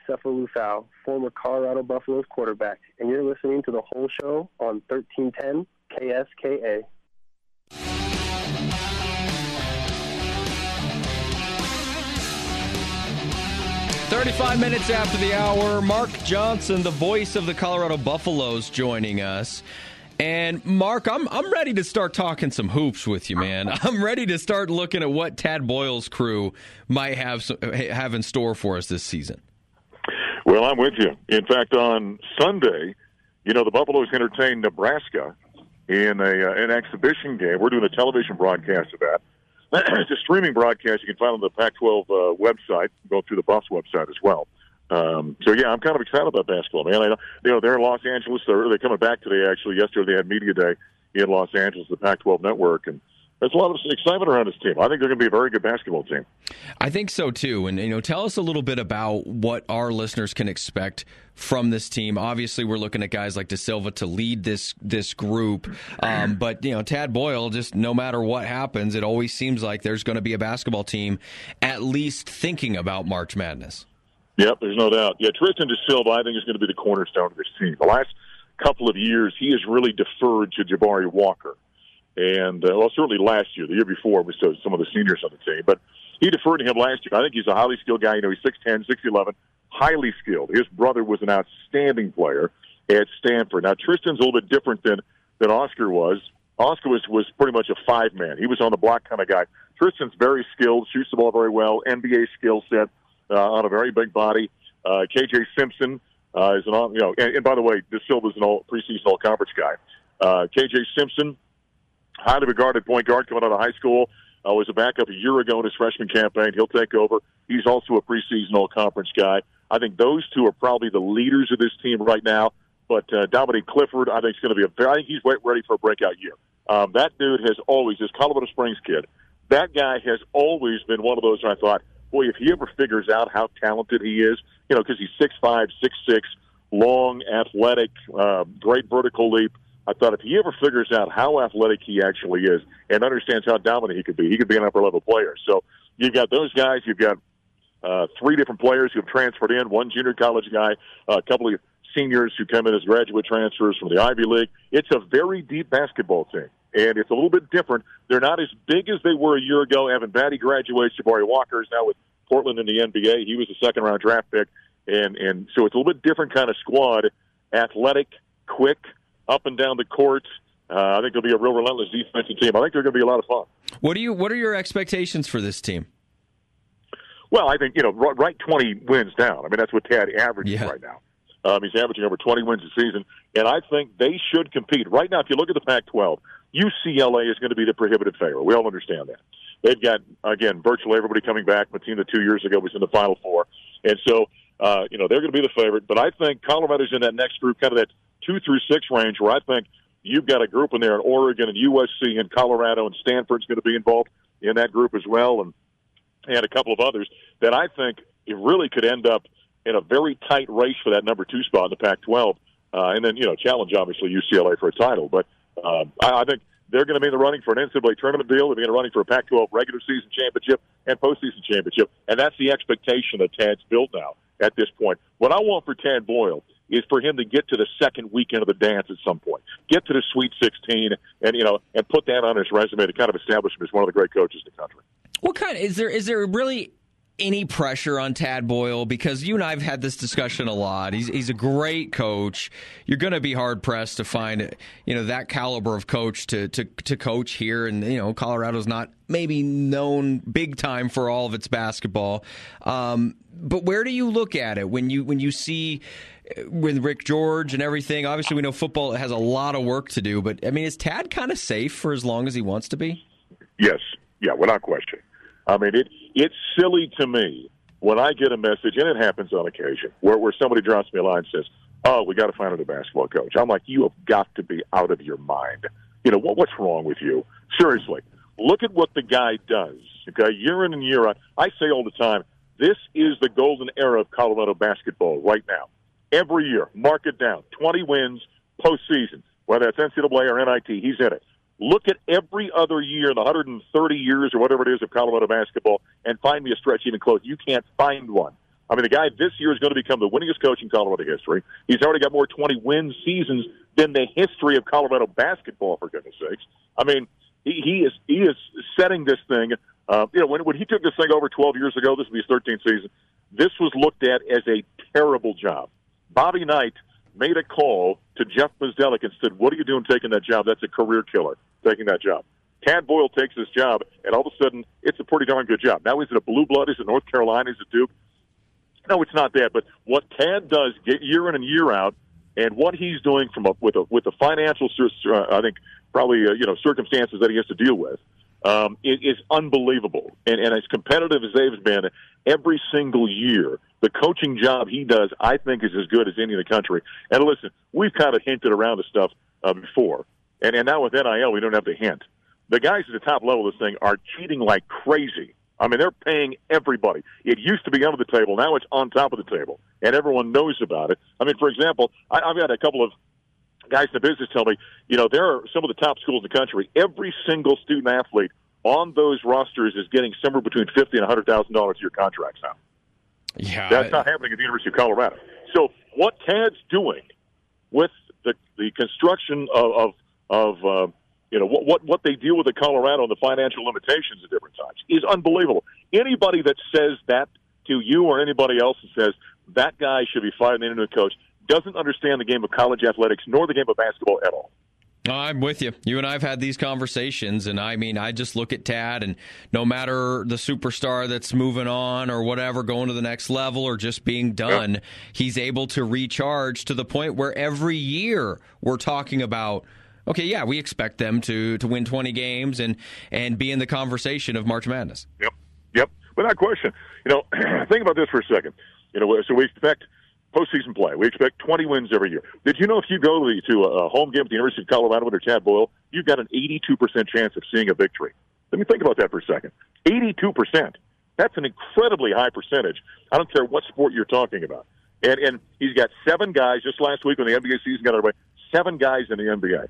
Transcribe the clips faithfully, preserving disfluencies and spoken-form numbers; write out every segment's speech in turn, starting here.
Sefo Liufau, former Colorado Buffaloes quarterback, and you're listening to The Whole Show on thirteen ten K S K A. thirty-five minutes after the hour, Mark Johnson, the voice of the Colorado Buffaloes, joining us. And, Mark, I'm I'm ready to start talking some hoops with you, man. I'm ready to start looking at what Tad Boyle's crew might have some, have in store for us this season. Well, I'm with you. In fact, on Sunday, you know, the Buffaloes entertained Nebraska in a uh, an exhibition game. We're doing a television broadcast of that. It's a streaming broadcast you can find on the Pac twelve uh, website. Go through the Buffs website as well. Um, so, yeah, I'm kind of excited about basketball, man. I know, you know, they're in Los Angeles. They're, they're coming back today, actually. Yesterday they had Media Day in Los Angeles, the Pac twelve network, and there's a lot of excitement around this team. I think they're going to be a very good basketball team. I think so, too. And, you know, tell us a little bit about what our listeners can expect from this team. Obviously, we're looking at guys like De Silva to lead this this group. Um, but, you know, Tad Boyle, just no matter what happens, it always seems like there's going to be a basketball team at least thinking about March Madness. Yep, there's no doubt. Yeah, Tristan De Silva, I think, is going to be the cornerstone of this team. The last couple of years, he has really deferred to Jabari Walker. And, uh, well, certainly last year, the year before, was uh, some of the seniors on the team. But he deferred to him last year. I think he's a highly skilled guy. You know, he's six ten, six eleven, highly skilled. His brother was an outstanding player at Stanford. Now, Tristan's a little bit different than, than Oscar was. Oscar was, was pretty much a five-man. He was on the block kind of guy. Tristan's very skilled, shoots the ball very well, N B A skill set uh, on a very big body. Uh, K J Simpson uh, is an, you know, and, and by the way, De Silva's an all preseason all-conference guy. Uh, K J Simpson, highly regarded point guard coming out of high school, uh, was a backup a year ago in his freshman campaign. He'll take over. He's also a preseason all-conference guy. I think those two are probably the leaders of this team right now. But uh, Dominique Clifford, I think, is going to be a very, I think he's ready for a breakout year. Um, that dude has always, this Colorado Springs kid, that guy has always been one of those where I thought, boy, if he ever figures out how talented he is, you know, because he's six five, six six, long, athletic, uh, great vertical leap. I thought if he ever figures out how athletic he actually is and understands how dominant he could be, he could be an upper-level player. So you've got those guys. You've got uh, three different players who have transferred in, one junior college guy, uh, a couple of seniors who come in as graduate transfers from the Ivy League. It's a very deep basketball team, and it's a little bit different. They're not as big as they were a year ago. Evan Batty graduates. Jabari Walker is now with Portland in the N B A. He was a second-round draft pick, and, and so it's a little bit different kind of squad, athletic, quick, up and down the court. Uh, I think it'll be a real relentless defensive team. I think they're going to be a lot of fun. What do you? What are your expectations for this team? Well, I think, you know, right twenty wins down. I mean, that's what Tad averages yeah. right now. Um, he's averaging over twenty wins a season, and I think they should compete. Right now, if you look at the Pac twelve, U C L A is going to be the prohibitive favorite. We all understand that. They've got, again, virtually everybody coming back. Matina two years ago was in the Final Four. And so, uh, you know, they're going to be the favorite. But I think Colorado's in that next group, kind of that two through six range, where I think you've got a group in there in Oregon and U S C and Colorado, and Stanford's going to be involved in that group as well, and, and a couple of others that I think it really could end up in a very tight race for that number two spot in the Pac twelve. Uh, and then, you know, challenge, obviously, U C L A for a title. But uh, I, I think they're going to be in the running for an N C double A tournament deal. They're going to be running for a Pac twelve regular season championship and postseason championship. And that's the expectation that Tad's built now at this point. What I want for Tad Boyle is for him to get to the second weekend of the dance at some point. Get to the Sweet sixteen and, you know, and put that on his resume to kind of establish him as one of the great coaches in the country. What kind is there is there really any pressure on Tad Boyle? Because you and I have had this discussion a lot. He's he's a great coach. You're going to be hard pressed to find, you know, that caliber of coach to to to coach here. And, you know, Colorado's not maybe known big time for all of its basketball. Um, but where do you look at it when you when you see with Rick George and everything? Obviously, we know football has a lot of work to do. But I mean, is Tad kind of safe for as long as he wants to be? Yes. Yeah. Without question. I mean, it it's silly to me when I get a message, and it happens on occasion, where, where somebody drops me a line and says, oh, we got to find another basketball coach. I'm like, you have got to be out of your mind. You know, what, what's wrong with you? Seriously, look at what the guy does, okay, year in and year out. I say all the time, this is the golden era of Colorado basketball right now. Every year, mark it down, twenty wins, postseason, whether that's N C double A or N I T, he's in it. Look at every other year in the one hundred thirty years or whatever it is of Colorado basketball and find me a stretch even close. You can't find one I mean, the guy this year is going to become the winningest coach in Colorado history. He's already got more twenty-win seasons than the history of Colorado basketball, for goodness sakes. I mean, he, he is he is setting this thing. Uh, you know, when, when he took this thing over twelve years ago, this will be his thirteenth season, this was looked at as a terrible job. Bobby Knight made a call to Jeff Bzdelik and said, what are you doing taking that job? That's a career killer, taking that job. Tad Boyle takes this job, and all of a sudden, it's a pretty darn good job. Now, is it a blue blood? Is it North Carolina? Is it Duke? No, it's not that. But what Tad does year in and year out, and what he's doing from a, with a with the financial, uh, I think, probably uh, you know circumstances that he has to deal with, um, is, is unbelievable. And, and as competitive as they've been every single year, the coaching job he does, I think, is as good as any in the country. And listen, we've kind of hinted around this stuff uh, before, and, and now with N I L, we don't have to hint. The guys at the top level of this thing are cheating like crazy. I mean, they're paying everybody. It used to be under the table. Now it's on top of the table, and everyone knows about it. I mean, for example, I, I've had a couple of guys in the business tell me, you know, there are some of the top schools in the country. Every single student athlete on those rosters is getting somewhere between fifty thousand dollars and one hundred thousand dollars a year contracts now. Yeah, That's not happening at the University of Colorado. So what Tad's doing with the the construction of, of, of uh, you know, what, what what they deal with at Colorado and the financial limitations at different times is unbelievable. Anybody that says that to you or anybody else and says that guy should be fired and into a coach doesn't understand the game of college athletics nor the game of basketball at all. I'm with you. You and I have had these conversations, and I mean, I just look at Tad, and no matter the superstar that's moving on or whatever, going to the next level or just being done, yeah. he's able to recharge to the point where every year we're talking about, okay, yeah, we expect them to to win twenty games and, and be in the conversation of March Madness. Yep, yep, without question. You know, think about this for a second. You know, so we expect postseason play. We expect twenty wins every year. Did you know if you go to, to a home game at the University of Colorado under Tad Boyle, you've got an eighty-two percent chance of seeing a victory? Let me think about that for a second. eighty-two percent. That's an incredibly high percentage. I don't care what sport you're talking about. And and he's got seven guys, just last week when the N B A season got underway, seven guys in the N B A.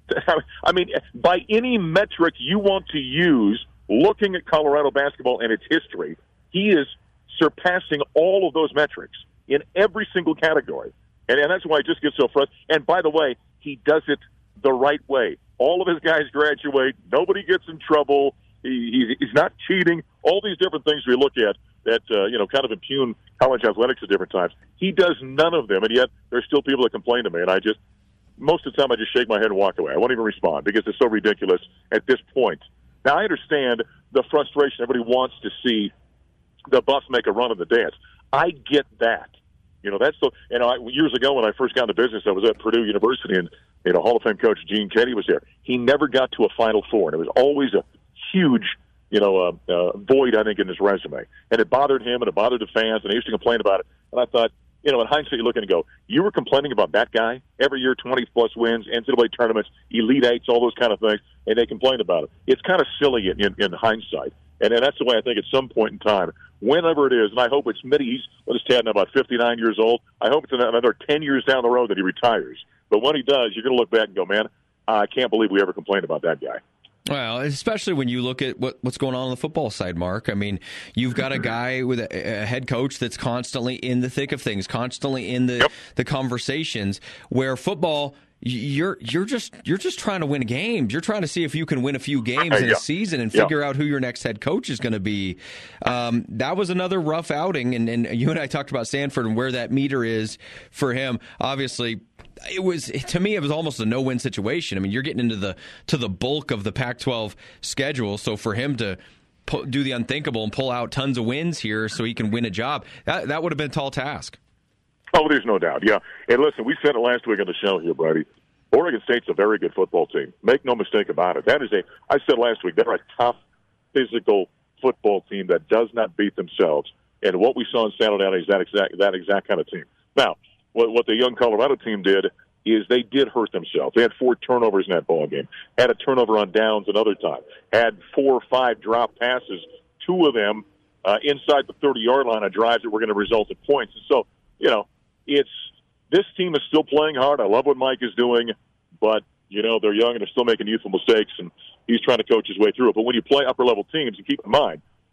I mean, by any metric you want to use, looking at Colorado basketball and its history, he is surpassing all of those metrics in every single category. And, and that's why I just get so frustrated. And by the way, he does it the right way. All of his guys graduate. Nobody gets in trouble. He, he, he's not cheating. All these different things we look at that, uh, you know, kind of impugn college athletics at different times. He does none of them, and yet there's still people that complain to me. And I just, most of the time, I just shake my head and walk away. I won't even respond because it's so ridiculous at this point. Now, I understand the frustration. Everybody wants to see the Buffs make a run in the dance. I get that. You know, that's the, you know, I, years ago when I first got into business, I was at Purdue University, and, you know, Hall of Fame coach Gene Keddie was there. He never got to a Final Four, and it was always a huge, you know, uh, uh, void, I think, in his resume. And it bothered him, and it bothered the fans, and he used to complain about it. And I thought, you know, in hindsight, you look and go, you were complaining about that guy every year, twenty-plus wins, N C double A tournaments, Elite Eights, all those kind of things, and they complained about it. It's kind of silly in, in, in hindsight. And, and that's the way I think at some point in time, whenever it is, and I hope it's mid, he's, what is Tad now, about fifty-nine years old? I hope it's another ten years down the road that he retires. But when he does, you're going to look back and go, man, I can't believe we ever complained about that guy. Well, especially when you look at what, what's going on on the football side, Mark. I mean, you've got a guy with a, a head coach that's constantly in the thick of things, constantly in the, yep. the conversations, where football – You're you're just you're just trying to win games. You're trying to see if you can win a few games in a yeah. season and figure yeah. out who your next head coach is going to be. Um, that was another rough outing, and, and you and I talked about Sanford and where that meter is for him. Obviously, it was to me it was almost a no-win situation. I mean, you're getting into the to the bulk of the Pac twelve schedule, so for him to pu- do the unthinkable and pull out tons of wins here so he can win a job, that that would have been a tall task. Oh, there's no doubt, yeah. And listen, we said it last week on the show here, Brady. Oregon State's a very good football team. Make no mistake about it. That is a, I said last week, they're a tough, physical football team that does not beat themselves. And what we saw in San Diego is that exact, that exact kind of team. Now, what, what the young Colorado team did is they did hurt themselves. They had four turnovers in that ball game, had a turnover on downs another time, had four or five drop passes, two of them uh, inside the thirty-yard line on drives that were going to result in points. And so, you know, it's this team is still playing hard. I love what Mike is doing, but, you know, they're young and they're still making youthful mistakes, and he's trying to coach his way through it. But when you play upper-level teams, and keep in mind,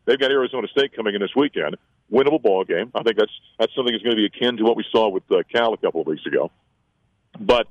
they've got Arizona State coming in this weekend. Winnable ball game. I think that's that's something that's going to be akin to what we saw with uh, Cal a couple of weeks ago. But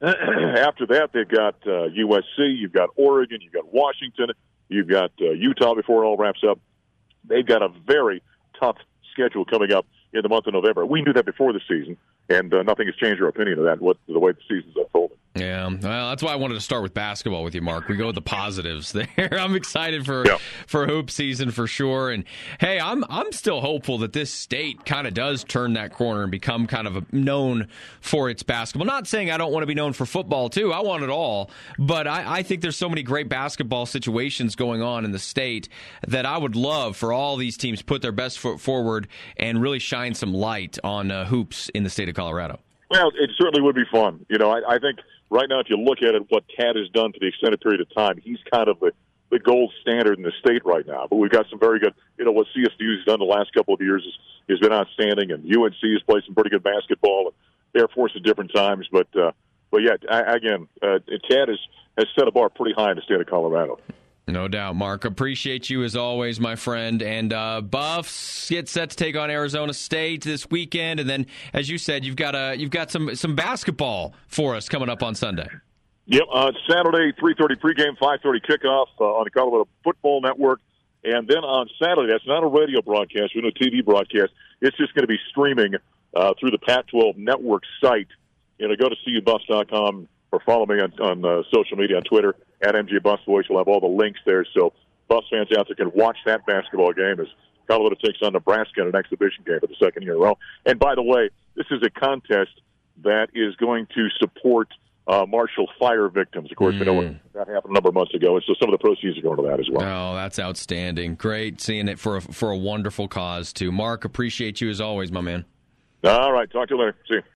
after that, they've got uh, U S C, you've got Oregon, you've got Washington, you've got uh, Utah before it all wraps up. They've got a very tough schedule coming up in the month of November. We knew that before the season, and uh, nothing has changed our opinion of that, what, the way the season's unfolding. Yeah, well, that's why I wanted to start with basketball with you, Mark. We go with the positives there. I'm excited for yeah. for hoop season for sure. And hey, I'm I'm still hopeful that this state kind of does turn that corner and become kind of a, known for its basketball. Not saying I don't want to be known for football too. I want it all, but I, I think there's so many great basketball situations going on in the state that I would love for all these teams to put their best foot forward and really shine some light on uh, hoops in the state of Colorado. Well, it certainly would be fun. You know, I, I think right now, if you look at it, what Tad has done for the extended period of time, he's kind of the, the gold standard in the state right now. But we've got some very good, you know, what C S U's done the last couple of years is, has been outstanding, and U N C has played some pretty good basketball, and Air Force at different times. But, uh, but yeah, I, again, uh, Tad has, has set a bar pretty high in the state of Colorado. No doubt, Mark. Appreciate you as always, my friend. And uh, Buffs get set to take on Arizona State this weekend, and then, as you said, you've got a you've got some some basketball for us coming up on Sunday. Yep, uh, Saturday three thirty pregame, five thirty kickoff uh, on the Colorado Football Network, and then on Saturday, that's not a radio broadcast, we're doing a T V broadcast. It's just going to be streaming uh, through the Pac twelve Network site. You know, go to C U Buffs dot com. Or follow me on, on uh, social media, on Twitter, at M J Buffs Voice. We'll have all the links there, so Buffs fans out there can watch that basketball game as Colorado takes on Nebraska in an exhibition game for the second year in a row. And by the way, this is a contest that is going to support uh, Marshall fire victims. Of course, mm. we know that happened a number of months ago, and so some of the proceeds are going to that as well. Oh, that's outstanding. Great seeing it for a, for a wonderful cause, too. Mark, appreciate you as always, my man. All right, talk to you later. See you.